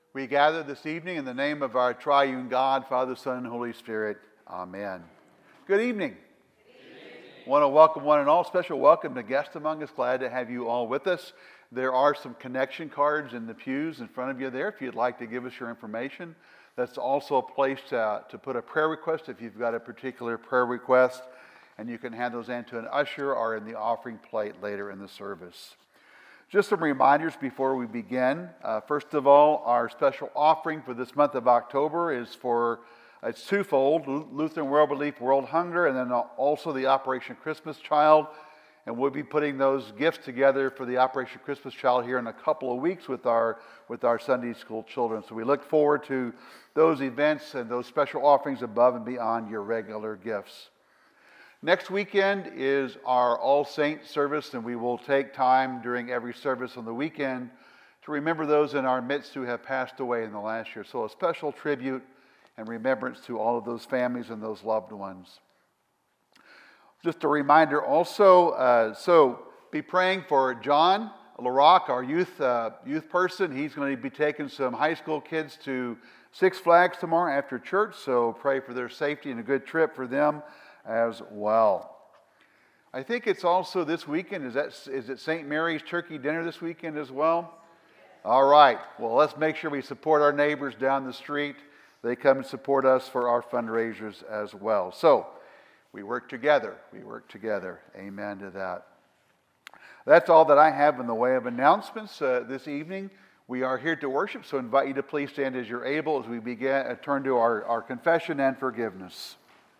We gather this evening in the name of our triune God, Father, Son, and Holy Spirit. Amen. Good evening. I want to welcome one and all. Special welcome to guests among us. Glad to have you all with us. There are some connection cards in the pews in front of you there if you'd like to give us your information. That's also a place to put a prayer request if you've got a particular prayer request. And you can hand those in to an usher or in the offering plate later in the service. Just some reminders before we begin. First of all, our special offering for this month of October is it's twofold: Lutheran World Relief World Hunger, and then also the Operation Christmas Child. And we'll be putting those gifts together for the Operation Christmas Child here in a couple of weeks with our Sunday school children. So we look forward to those events and those special offerings above and beyond your regular gifts. Next weekend is our All Saints service, and we will take time during every service on the weekend to remember those in our midst who have passed away in the last year. So a special tribute and remembrance to all of those families and those loved ones. Just a reminder also, so be praying for John LaRock, our youth person. He's going to be taking some high school kids to Six Flags tomorrow after church, so pray for their safety and a good trip for them as well. I think it's also this weekend. Is it St. Mary's Turkey Dinner this weekend as well? All right. Well, let's make sure we support our neighbors down the street. They come and support us for our fundraisers as well. So we work together. We work together. Amen to that. That's all that I have in the way of announcements this evening. We are here to worship, so I invite you to please stand as you're able as we turn to our confession and forgiveness.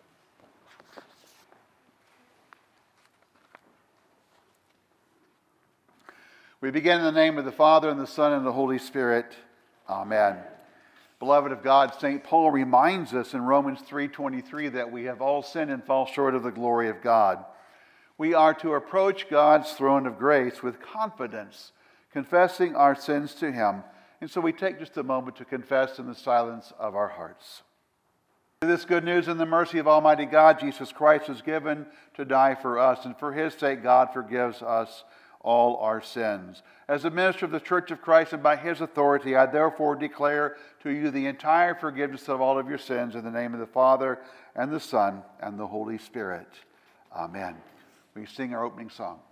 We begin in the name of the Father, and the Son, and the Holy Spirit. Amen. Beloved of God, St. Paul reminds us in Romans 3:23 that we have all sinned and fall short of the glory of God. We are to approach God's throne of grace with confidence, confessing our sins to Him. And so we take just a moment to confess in the silence of our hearts. This good news and the mercy of Almighty God, Jesus Christ was given to die for us, and for His sake God forgives us all our sins. As a minister of the Church of Christ and by His authority, I therefore declare to you the entire forgiveness of all of your sins in the name of the Father and the Son and the Holy Spirit. Amen. We sing our opening song.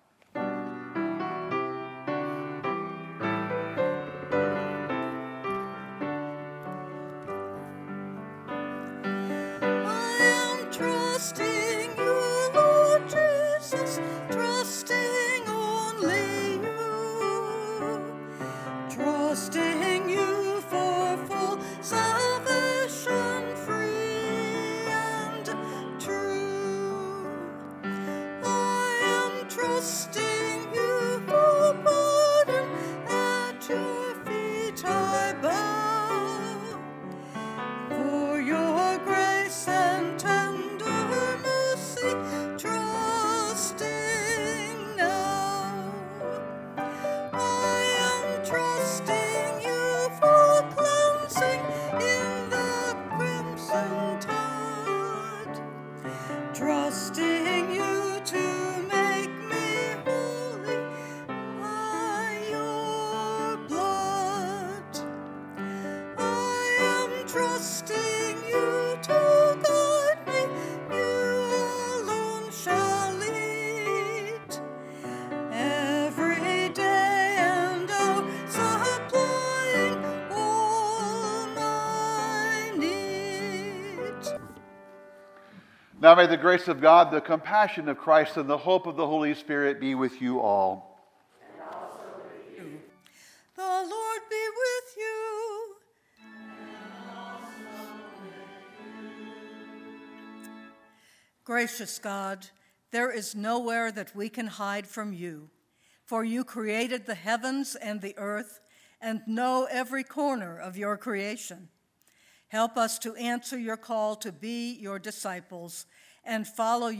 Now may the grace of God, the compassion of Christ, and the hope of the Holy Spirit be with you all. And also with you. The Lord be with you. And also with you. Gracious God, there is nowhere that we can hide from you, for you created the heavens and the earth and know every corner of your creation. Help us to answer your call to be your disciples and follow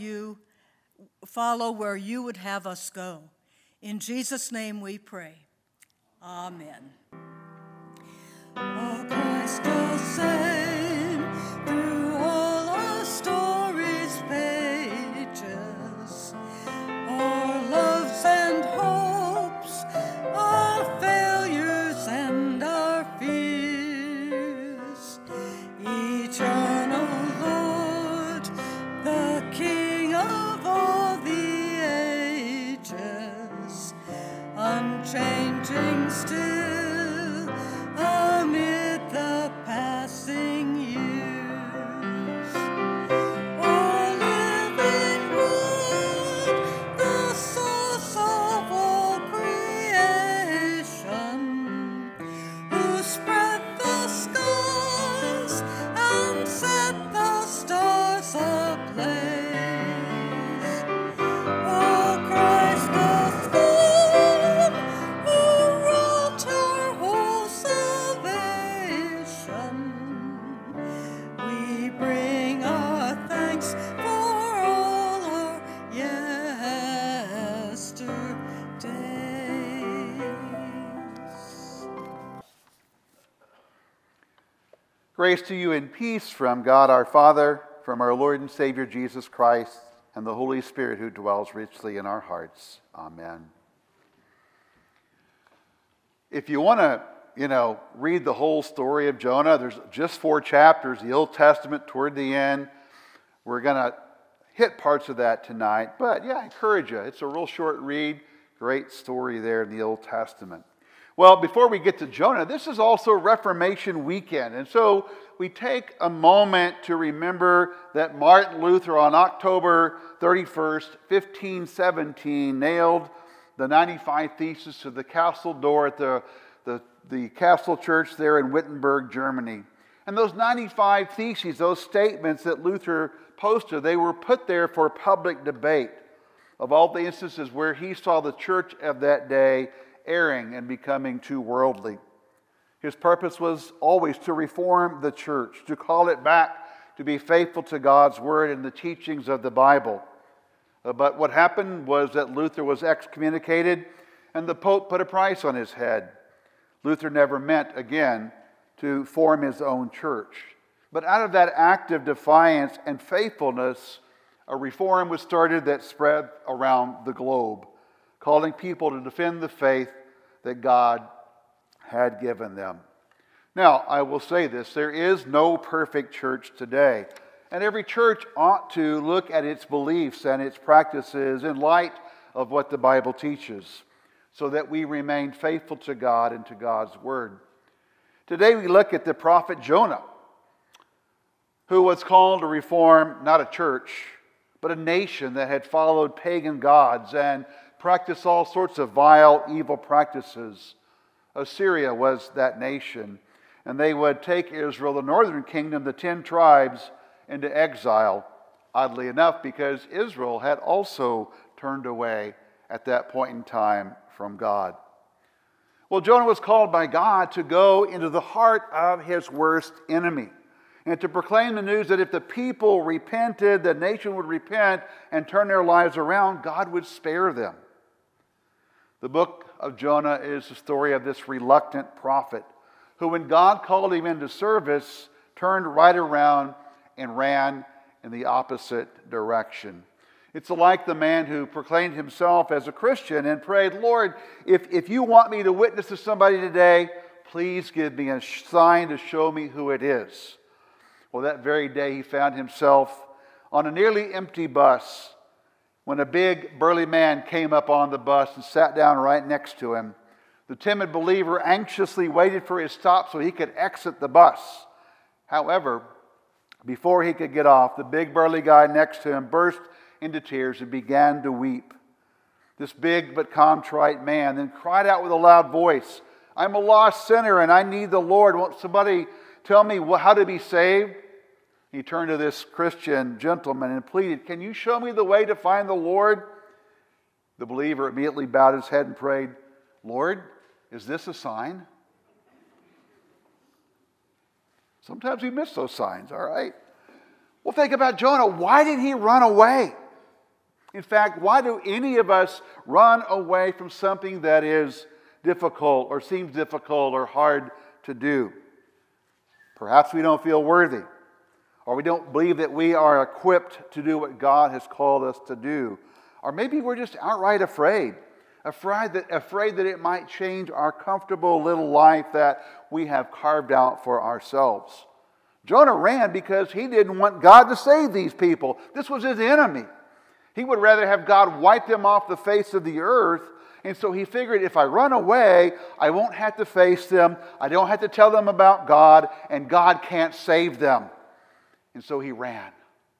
where you would have us go. In Jesus' name we pray. Amen. Oh, Christ the same through all our stories' pages, our loves and hopes, our failures and our fears. Grace to you and peace from God our Father, from our Lord and Savior Jesus Christ, and the Holy Spirit who dwells richly in our hearts. Amen. If you want to, read the whole story of Jonah, there's just 4 chapters, the Old Testament toward the end. We're going to hit parts of that tonight, but I encourage you. It's a real short read. Great story there in the Old Testament. Well, before we get to Jonah, this is also Reformation weekend. And so we take a moment to remember that Martin Luther on October 31st, 1517, nailed the 95 Theses to the castle door at the castle church there in Wittenberg, Germany. And those 95 Theses, those statements that Luther posted, they were put there for public debate of all the instances where he saw the church of that day erring and becoming too worldly. His purpose was always to reform the church, to call it back to be faithful to God's word and the teachings of the Bible. But what happened was that Luther was excommunicated and the Pope put a price on his head. Luther never meant again to form his own church. But out of that act of defiance and faithfulness, a reform was started that spread around the globe, calling people to defend the faith that God had given them. Now, I will say this, there is no perfect church today, and every church ought to look at its beliefs and its practices in light of what the Bible teaches, so that we remain faithful to God and to God's word. Today we look at the prophet Jonah, who was called to reform not a church, but a nation that had followed pagan gods and practiced all sorts of vile, evil practices. Assyria was that nation, and they would take Israel, the northern kingdom, the 10 tribes, into exile, oddly enough, because Israel had also turned away at that point in time from God. Well, Jonah was called by God to go into the heart of his worst enemy and to proclaim the news that if the people repented, the nation would repent and turn their lives around, God would spare them. The book of Jonah is the story of this reluctant prophet who, when God called him into service, turned right around and ran in the opposite direction. It's like the man who proclaimed himself as a Christian and prayed, Lord, if you want me to witness to somebody today, please give me a sign to show me who it is. Well, that very day he found himself on a nearly empty bus when a big burly man came up on the bus and sat down right next to him. The timid believer anxiously waited for his stop so he could exit the bus. However, before he could get off, the big burly guy next to him burst into tears and began to weep. This big but contrite man then cried out with a loud voice, I'm a lost sinner and I need the Lord. Won't somebody tell me how to be saved? He turned to this Christian gentleman and pleaded, can you show me the way to find the Lord? The believer immediately bowed his head and prayed, Lord, is this a sign? Sometimes we miss those signs, all right? Well, think about Jonah. Why did he run away? In fact, why do any of us run away from something that is difficult or seems difficult or hard to do? Perhaps we don't feel worthy, or we don't believe that we are equipped to do what God has called us to do. Or maybe we're just outright afraid that it might change our comfortable little life that we have carved out for ourselves. Jonah ran because he didn't want God to save these people. This was his enemy. He would rather have God wipe them off the face of the earth. And so he figured, if I run away, I won't have to face them. I don't have to tell them about God, and God can't save them. And so he ran.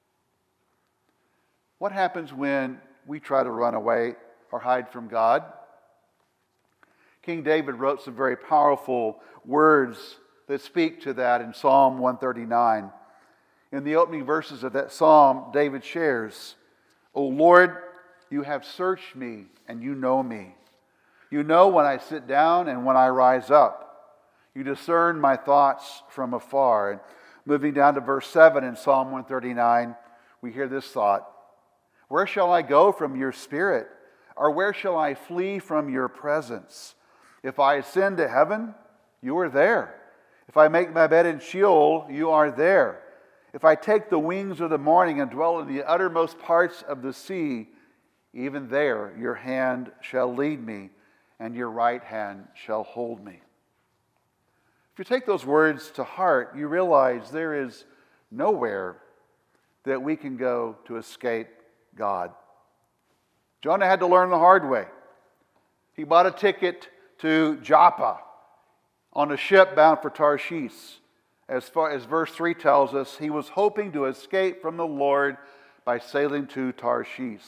What happens when we try to run away or hide from God? King David wrote some very powerful words that speak to that in Psalm 139. In the opening verses of that psalm, David shares, O Lord, you have searched me and you know me. You know when I sit down and when I rise up. You discern my thoughts from afar. And moving down to verse 7 in Psalm 139, we hear this thought. Where shall I go from your spirit? Or where shall I flee from your presence? If I ascend to heaven, you are there. If I make my bed in Sheol, you are there. If I take the wings of the morning and dwell in the uttermost parts of the sea, even there your hand shall lead me, and your right hand shall hold me. If you take those words to heart, you realize there is nowhere that we can go to escape God. Jonah had to learn the hard way. He bought a ticket to Joppa on a ship bound for Tarshish. As far as verse 3 tells us, he was hoping to escape from the Lord by sailing to Tarshish.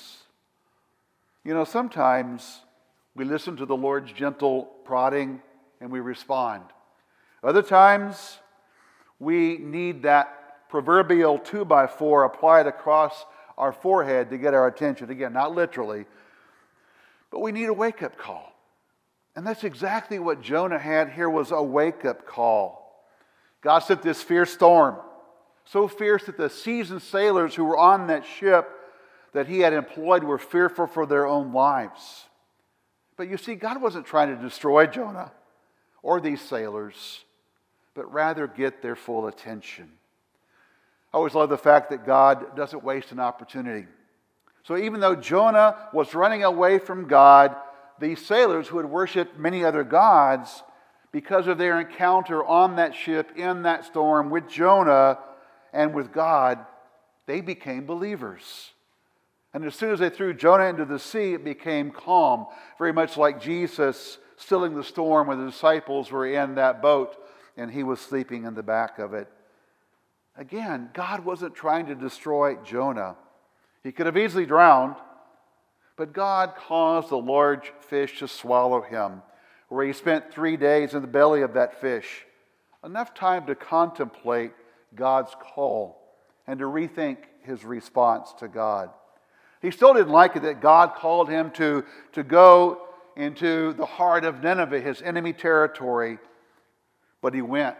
You know, sometimes we listen to the Lord's gentle prodding and we respond. Other times we need that proverbial 2x4 applied across our forehead to get our attention. Again, not literally, but we need a wake-up call. And that's exactly what Jonah had here, was a wake-up call. God sent this fierce storm, so fierce that the seasoned sailors who were on that ship that he had employed were fearful for their own lives. But you see, God wasn't trying to destroy Jonah or these sailors, but rather get their full attention. I always love the fact that God doesn't waste an opportunity. So even though Jonah was running away from God, these sailors who had worshipped many other gods, because of their encounter on that ship in that storm with Jonah and with God, they became believers. And as soon as they threw Jonah into the sea, it became calm, very much like Jesus stilling the storm when the disciples were in that boat and he was sleeping in the back of it. Again, God wasn't trying to destroy Jonah. He could have easily drowned, but God caused a large fish to swallow him, where he spent 3 days in the belly of that fish. Enough time to contemplate God's call and to rethink his response to God. He still didn't like it that God called him to go into the heart of Nineveh, his enemy territory, but he went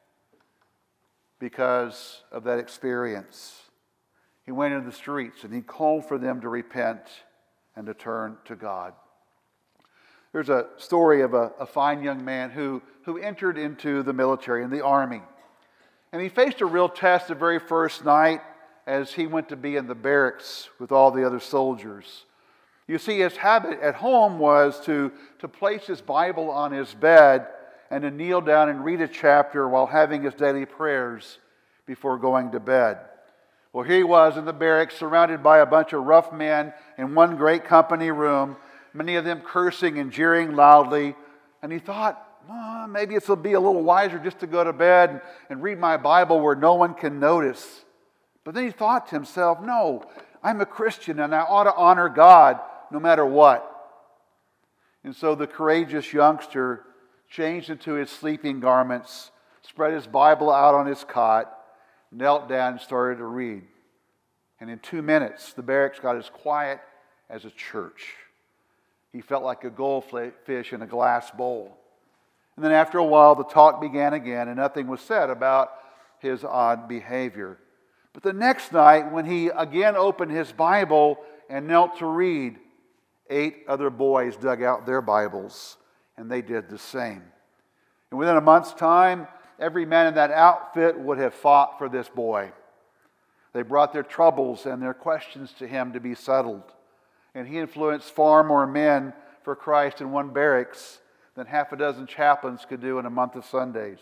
because of that experience. He went into the streets and he called for them to repent and to turn to God. There's a story of a fine young man who entered into the military, in the army. And he faced a real test the very first night as he went to be in the barracks with all the other soldiers. You see, his habit at home was to place his Bible on his bed and to kneel down and read a chapter while having his daily prayers before going to bed. Well, here he was in the barracks, surrounded by a bunch of rough men in one great company room, many of them cursing and jeering loudly. And he thought, maybe it'll be a little wiser just to go to bed and read my Bible where no one can notice. But then he thought to himself, no, I'm a Christian and I ought to honor God no matter what. And so the courageous youngster changed into his sleeping garments, spread his Bible out on his cot, knelt down and started to read. And in 2 minutes, the barracks got as quiet as a church. He felt like a goldfish in a glass bowl. And then after a while, the talk began again, and nothing was said about his odd behavior. But the next night, when he again opened his Bible and knelt to read, 8 other boys dug out their Bibles, and they did the same. And within a month's time, every man in that outfit would have fought for this boy. They brought their troubles and their questions to him to be settled. And he influenced far more men for Christ in one barracks than half a dozen chaplains could do in a month of Sundays.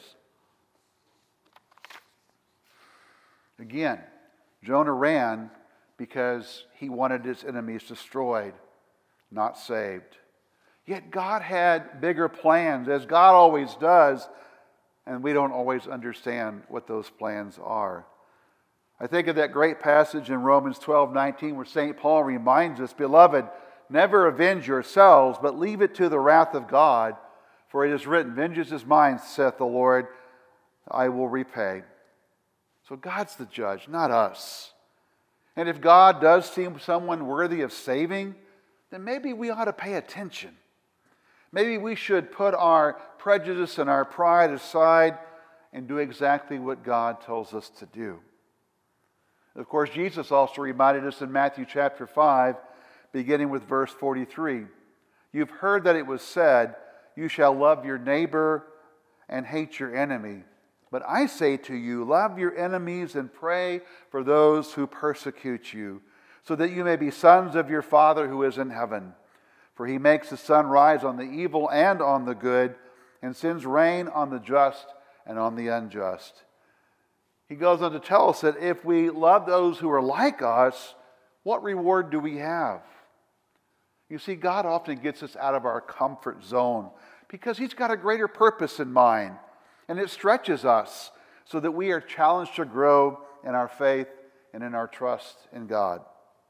Again, Jonah ran because he wanted his enemies destroyed, not saved. Yet God had bigger plans, as God always does, and we don't always understand what those plans are. I think of that great passage in Romans 12:19 where St. Paul reminds us, "Beloved, never avenge yourselves, but leave it to the wrath of God. For it is written, 'Vengeance is mine, saith the Lord, I will repay.'" So God's the judge, not us. And if God does seem someone worthy of saving, then maybe we ought to pay attention. Maybe we should put our prejudice and our pride aside and do exactly what God tells us to do. Of course, Jesus also reminded us in Matthew chapter 5, beginning with verse 43, "You've heard that it was said, 'You shall love your neighbor and hate your enemy.' But I say to you, love your enemies and pray for those who persecute you, so that you may be sons of your Father who is in heaven. For he makes the sun rise on the evil and on the good, and sends rain on the just and on the unjust. He goes on to tell us that if we love those who are like us, what reward do we have? You see, God often gets us out of our comfort zone because he's got a greater purpose in mind. And it stretches us so that we are challenged to grow in our faith and in our trust in God.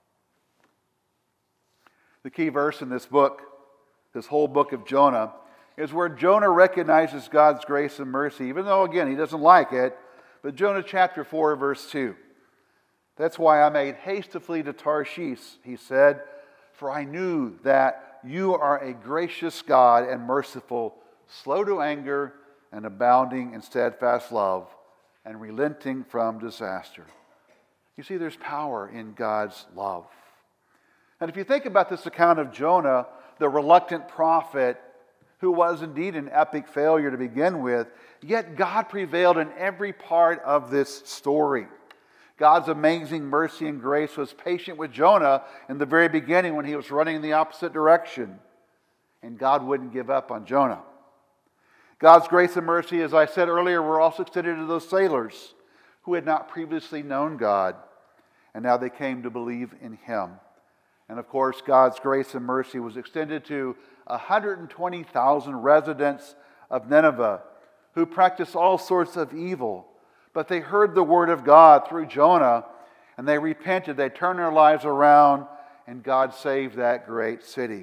The key verse in this book, this whole book of Jonah, is where Jonah recognizes God's grace and mercy, even though, again, he doesn't like it. But Jonah chapter 4, verse 2. That's why I made haste to flee to Tarshish, he said, for I knew that you are a gracious God and merciful, slow to anger, and abounding in steadfast love, and relenting from disaster. You see, there's power in God's love. And if you think about this account of Jonah, the reluctant prophet, who was indeed an epic failure to begin with, yet God prevailed in every part of this story. God's amazing mercy and grace was patient with Jonah in the very beginning when he was running in the opposite direction. And God wouldn't give up on Jonah. God's grace and mercy, as I said earlier, were also extended to those sailors who had not previously known God, and now they came to believe in him. And of course, God's grace and mercy was extended to 120,000 residents of Nineveh who practiced all sorts of evil. But they heard the word of God through Jonah, and they repented. They turned their lives around, and God saved that great city.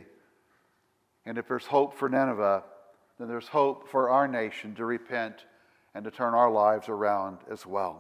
And if there's hope for Nineveh, then there's hope for our nation to repent and to turn our lives around as well.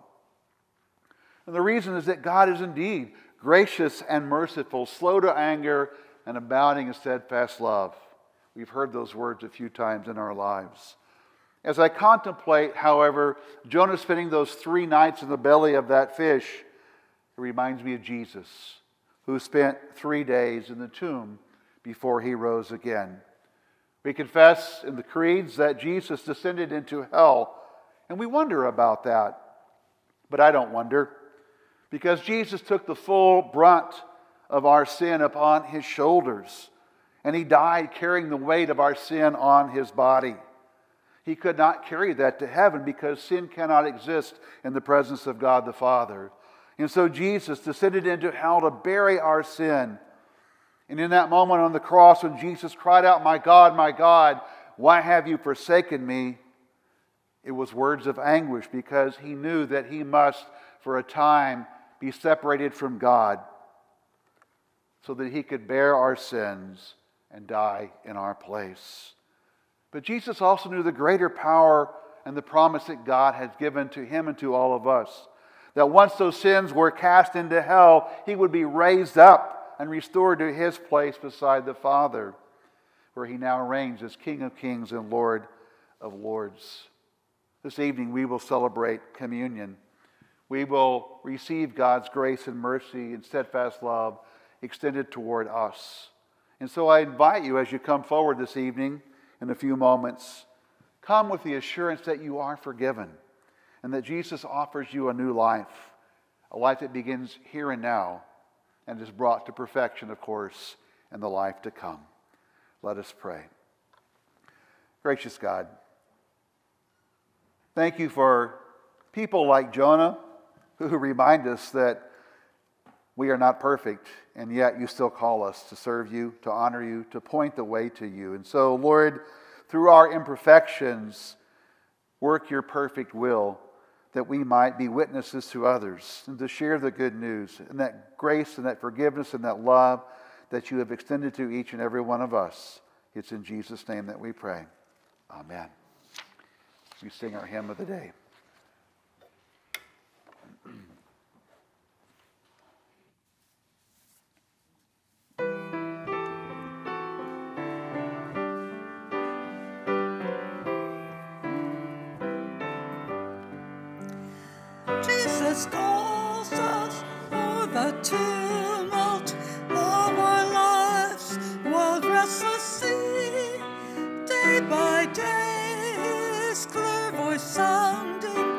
And the reason is that God is indeed gracious and merciful, slow to anger, and abounding in steadfast love. We've heard those words a few times in our lives. As I contemplate, however, Jonah spending those 3 nights in the belly of that fish, it reminds me of Jesus, who spent 3 days in the tomb before he rose again. We confess in the creeds that Jesus descended into hell, and we wonder about that. But I don't wonder, because Jesus took the full brunt of our sin upon his shoulders, and he died carrying the weight of our sin on his body. He could not carry that to heaven because sin cannot exist in the presence of God the Father. And so Jesus descended into hell to bury our sin. And in that moment on the cross when Jesus cried out, my God, why have you forsaken me?" It was words of anguish because he knew that he must, for a time, be separated from God so that he could bear our sins and die in our place. But Jesus also knew the greater power and the promise that God has given to him and to all of us. That once those sins were cast into hell, he would be raised up and restored to his place beside the Father, where he now reigns as King of Kings and Lord of Lords. This evening we will celebrate communion. We will receive God's grace and mercy and steadfast love extended toward us. And so I invite you, as you come forward this evening in a few moments, come with the assurance that you are forgiven and that Jesus offers you a new life, a life that begins here and now and is brought to perfection, of course, in the life to come. Let us pray. Gracious God, thank you for people like Jonah who remind us that we are not perfect, and yet you still call us to serve you, to honor you, to point the way to you. And so, Lord, through our imperfections, work your perfect will that we might be witnesses to others and to share the good news and that grace and that forgiveness and that love that you have extended to each and every one of us. It's in Jesus' name that we pray. Amen. We sing our hymn of the day. Jesus calls us for the tumult of our lives, while restless sea, day by day, his clear voice sounding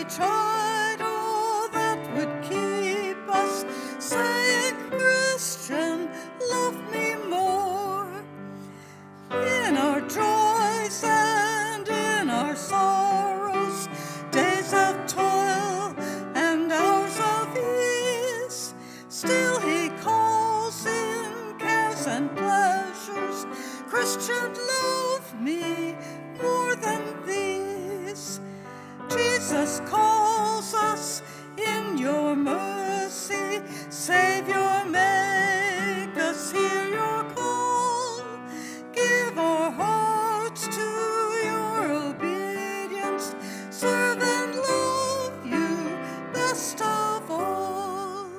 each idol that would keep us saying, Christian, love me more. In our joys and in our sorrows, days of toil and hours of ease, still he calls in cares and pleasures, Christian, love me more than these. Jesus calls us in your mercy, Savior, make us hear your call. Give our hearts to your obedience, serve and love you best of all.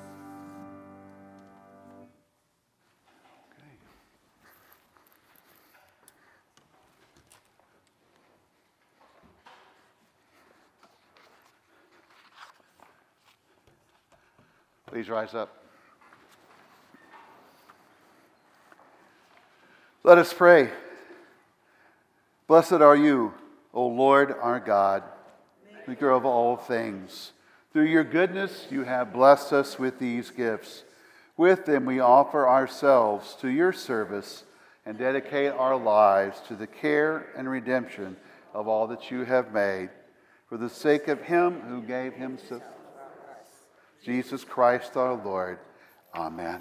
Please rise up. Let us pray. Blessed are you, O Lord our God, maker of all things. Through your goodness you have blessed us with these gifts. With them we offer ourselves to your service and dedicate our lives to the care and redemption of all that you have made. For the sake of him who gave himself, Jesus Christ our Lord. Amen.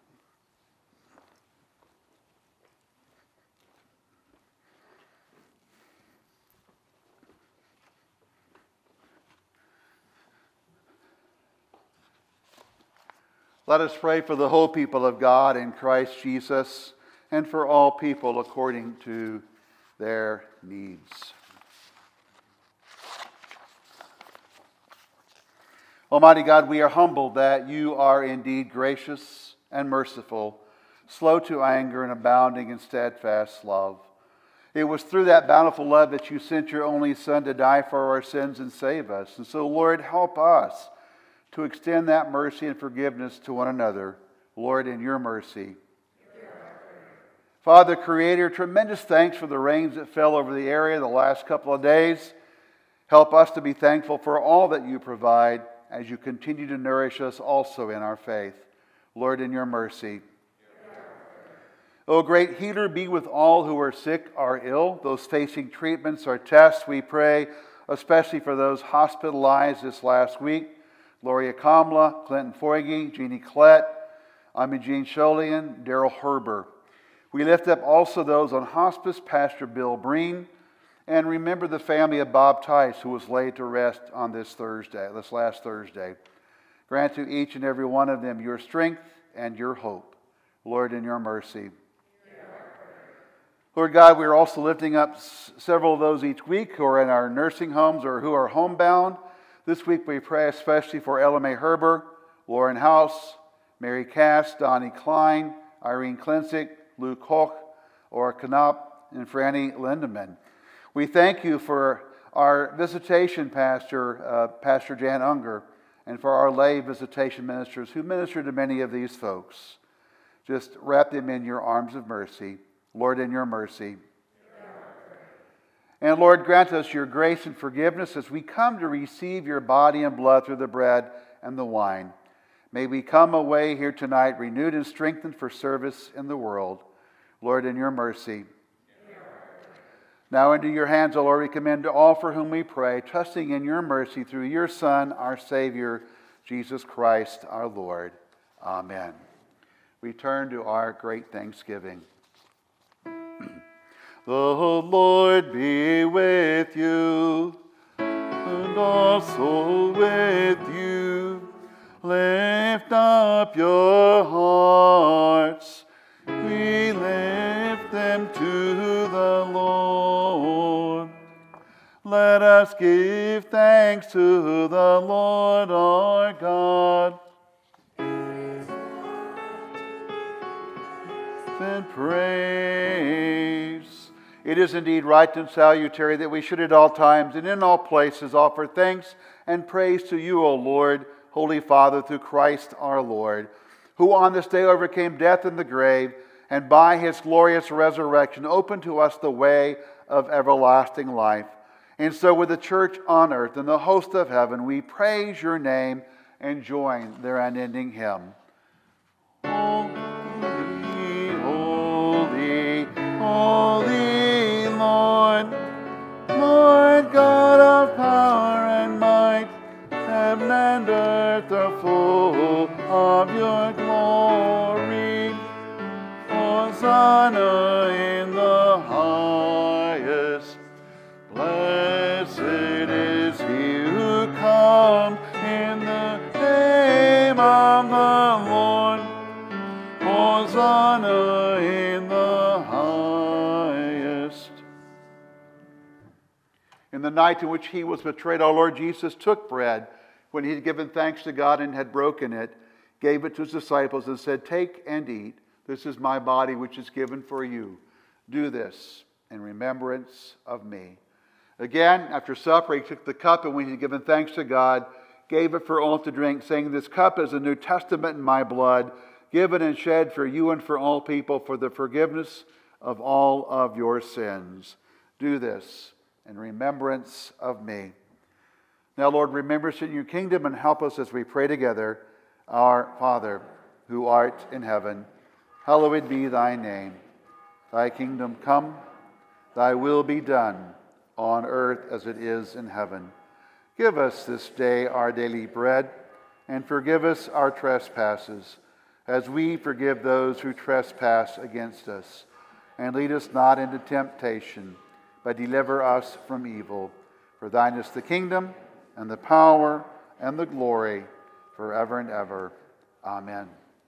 Let us pray for the whole people of God in Christ Jesus and for all people according to their needs. Almighty God, we are humbled that you are indeed gracious and merciful, slow to anger and abounding in steadfast love. It was through that bountiful love that you sent your only Son to die for our sins and save us. And so, Lord, help us to extend that mercy and forgiveness to one another. Lord, in your mercy. Father, Creator, tremendous thanks for the rains that fell over the area the last couple of days. Help us to be thankful for all that you provide as you continue to nourish us also in our faith. Lord, in your mercy. O great healer, be with all who are sick or ill, those facing treatments or tests, we pray, especially for those hospitalized this last week. Gloria Kamla, Clinton Foigy, Jeannie Collette, Imogene Sholian, Daryl Herber. We lift up also those on hospice, Pastor Bill Breen, and remember the family of Bob Tice, who was laid to rest on this last Thursday. Grant to each and every one of them your strength and your hope. Lord, in your mercy. Lord God, we are also lifting up several of those each week who are in our nursing homes or who are homebound. This week we pray especially for Ella Mae Herber, Lauren House, Mary Cass, Donnie Klein, Irene Klinsick, Luke Hoch, Ora Knopp, and Franny Lindemann. We thank you for our visitation pastor, Pastor Jan Unger, and for our lay visitation ministers who minister to many of these folks. Just wrap them in your arms of mercy. Lord, in your mercy. And Lord, grant us your grace and forgiveness as we come to receive your body and blood through the bread and the wine. May we come away here tonight renewed and strengthened for service in the world. Lord, in your mercy. Now into your hands, O Lord, we commend all for whom we pray, trusting in your mercy through your Son, our Savior, Jesus Christ, our Lord. Amen. We turn to our great thanksgiving. The Lord be with you, and also with you. Lift up your hearts. We lift them to the Lord. Let us give thanks to the Lord our God. And praise. It is indeed right and salutary that we should at all times and in all places offer thanks and praise to you, O Lord, Holy Father, through Christ our Lord, who on this day overcame death and the grave, and by his glorious resurrection opened to us the way of everlasting life. And so with the church on earth and the host of heaven, we praise your name and join their unending hymn. Holy, holy, holy Lord, Lord God of power and might, heaven and earth are full of your glory. Hosanna in the highest. Blessed is he who comes in the name of the Lord. Hosanna in the highest. In the night in which he was betrayed, our Lord Jesus took bread. When he had given thanks to God and had broken it, gave it to his disciples and said, "Take and eat. This is my body which is given for you. Do this in remembrance of me." Again, after supper, he took the cup, and when he had given thanks to God, gave it for all to drink, saying, "This cup is a New Testament in my blood, given and shed for you and for all people for the forgiveness of all of your sins. Do this in remembrance of me." Now, Lord, remember us in your kingdom and help us as we pray together. Our Father, who art in heaven, hallowed be thy name. Thy kingdom come, thy will be done, on earth as it is in heaven. Give us this day our daily bread, and forgive us our trespasses, as we forgive those who trespass against us. And lead us not into temptation, but deliver us from evil. For thine is the kingdom, and the power, and the glory, forever and ever. Amen.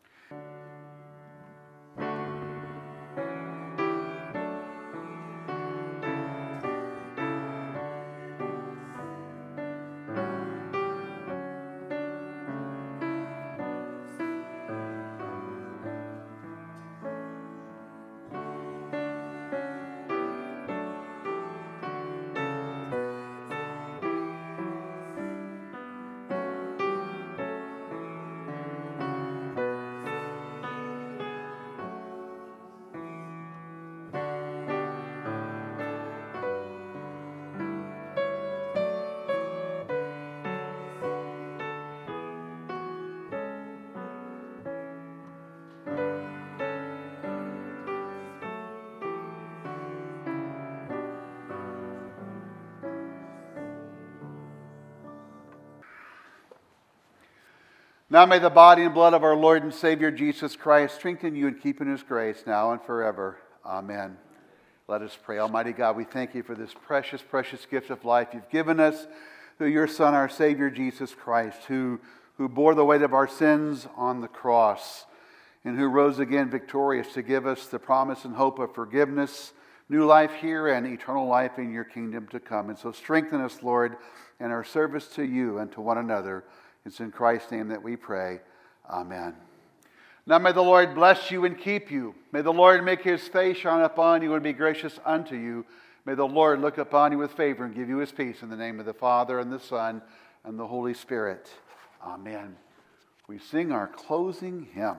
Now may the body and blood of our Lord and Savior Jesus Christ strengthen you and keep in his grace now and forever. Amen. Let us pray. Almighty God, we thank you for this precious, precious gift of life you've given us through your Son, our Savior Jesus Christ, who bore the weight of our sins on the cross and who rose again victorious to give us the promise and hope of forgiveness, new life here, and eternal life in your kingdom to come. And so strengthen us, Lord, in our service to you and to one another. It's in Christ's name that we pray. Amen. Now may the Lord bless you and keep you. May the Lord make his face shine upon you and be gracious unto you. May the Lord look upon you with favor and give you his peace. In the name of the Father, and the Son, and the Holy Spirit. Amen. We sing our closing hymn.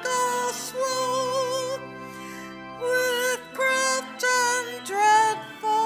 With craft and dreadful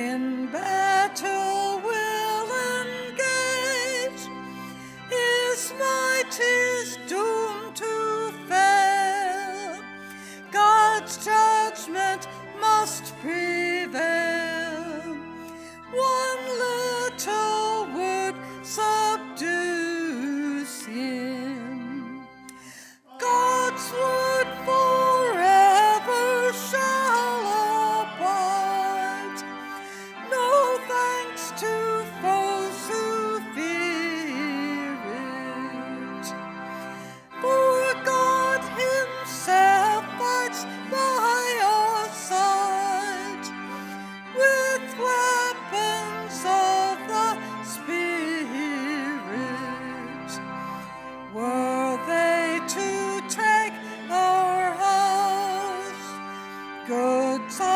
in battle will engage. His might is doomed to fail. God's judgment must prevail. One little word subdues him. God's word forever shall abide. No thanks to foes who fear it. For God himself fights by your side with weapons of the Spirit. Were they to take our house, good